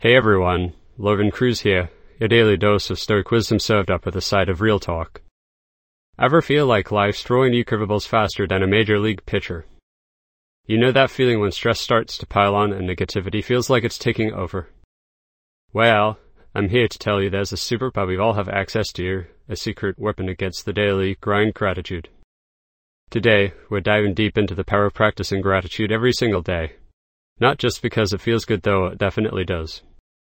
Hey everyone, Logan Cruz here, your daily dose of stoic wisdom served up with a side of real talk. Ever feel like life's throwing you curveballs faster than a major league pitcher? You know that feeling when stress starts to pile on and negativity feels like it's taking over? Well, I'm here to tell you there's a superpower we all have access to, a secret weapon against the daily grind: gratitude. Today, we're diving deep into the power of practicing gratitude every single day. Not just because it feels good, though it definitely does,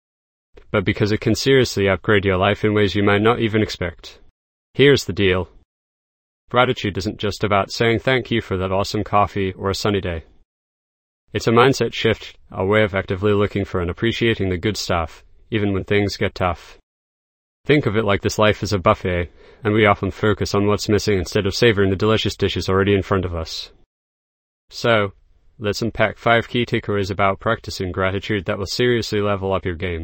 but because it can seriously upgrade your life in ways you might not even expect. Here's the deal. Gratitude isn't just about saying thank you for that awesome coffee or a sunny day. It's a mindset shift, a way of actively looking for and appreciating the good stuff, even when things get tough. Think of it like this life is a buffet, and we often focus on what's missing instead of savoring the delicious dishes already in front of us. So, let's unpack 5 key takeaways about practicing gratitude that will seriously level up your game.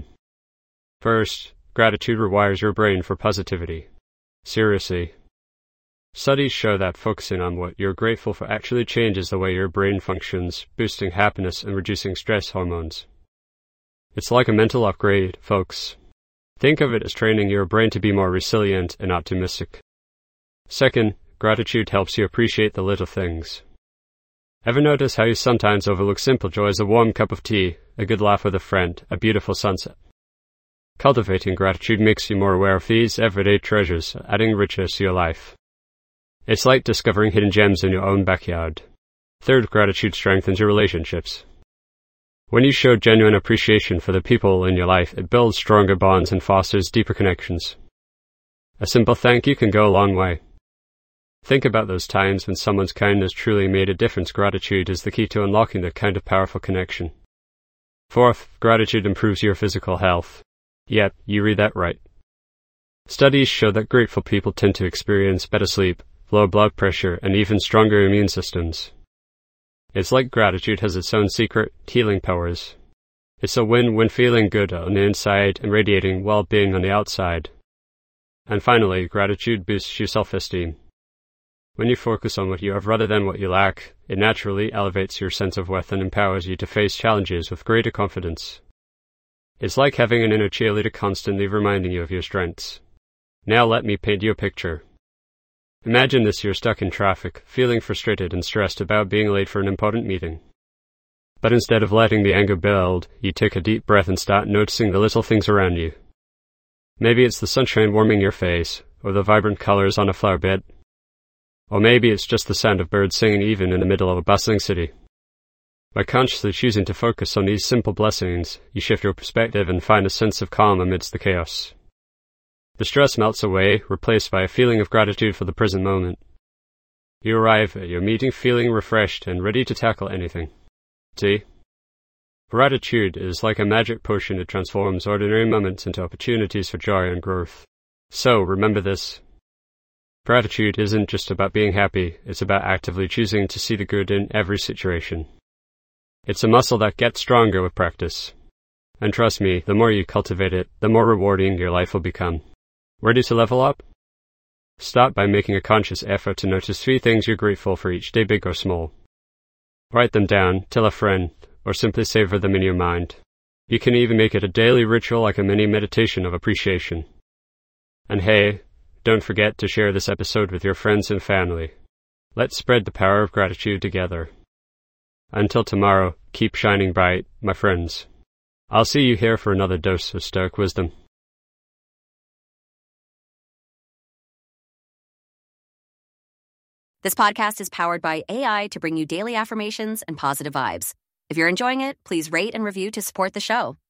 First, gratitude rewires your brain for positivity. Seriously. Studies show that focusing on what you're grateful for actually changes the way your brain functions, boosting happiness and reducing stress hormones. It's like a mental upgrade, folks. Think of it as training your brain to be more resilient and optimistic. Second, gratitude helps you appreciate the little things. Ever notice how you sometimes overlook simple joys: a warm cup of tea, a good laugh with a friend, a beautiful sunset? Cultivating gratitude makes you more aware of these everyday treasures, adding richness to your life. It's like discovering hidden gems in your own backyard. Third, gratitude strengthens your relationships. When you show genuine appreciation for the people in your life, it builds stronger bonds and fosters deeper connections. A simple thank you can go a long way. Think about those times when someone's kindness truly made a difference. Gratitude is the key to unlocking that kind of powerful connection. Fourth, gratitude improves your physical health. Yep, you read that right. Studies show that grateful people tend to experience better sleep, lower blood pressure, and even stronger immune systems. It's like gratitude has its own secret healing powers. It's a win-win, feeling good on the inside and radiating well-being on the outside. And finally, gratitude boosts your self-esteem. When you focus on what you have rather than what you lack, it naturally elevates your sense of worth and empowers you to face challenges with greater confidence. It's like having an inner cheerleader constantly reminding you of your strengths. Now let me paint you a picture. Imagine this: you're stuck in traffic, feeling frustrated and stressed about being late for an important meeting. But instead of letting the anger build, you take a deep breath and start noticing the little things around you. Maybe it's the sunshine warming your face, or the vibrant colors on a flower bed. Or maybe it's just the sound of birds singing even in the middle of a bustling city. By consciously choosing to focus on these simple blessings, you shift your perspective and find a sense of calm amidst the chaos. The stress melts away, replaced by a feeling of gratitude for the present moment. You arrive at your meeting feeling refreshed and ready to tackle anything. See? Gratitude is like a magic potion. It transforms ordinary moments into opportunities for joy and growth. So, remember this. Gratitude isn't just about being happy, it's about actively choosing to see the good in every situation. It's a muscle that gets stronger with practice. And trust me, the more you cultivate it, the more rewarding your life will become. Ready to level up? Start by making a conscious effort to notice 3 things you're grateful for each day, big or small. Write them down, tell a friend, or simply savor them in your mind. You can even make it a daily ritual, like a mini meditation of appreciation. And hey, don't forget to share this episode with your friends and family. Let's spread the power of gratitude together. Until tomorrow, keep shining bright, my friends. I'll see you here for another dose of stoic wisdom. This podcast is powered by AI to bring you daily affirmations and positive vibes. If you're enjoying it, please rate and review to support the show.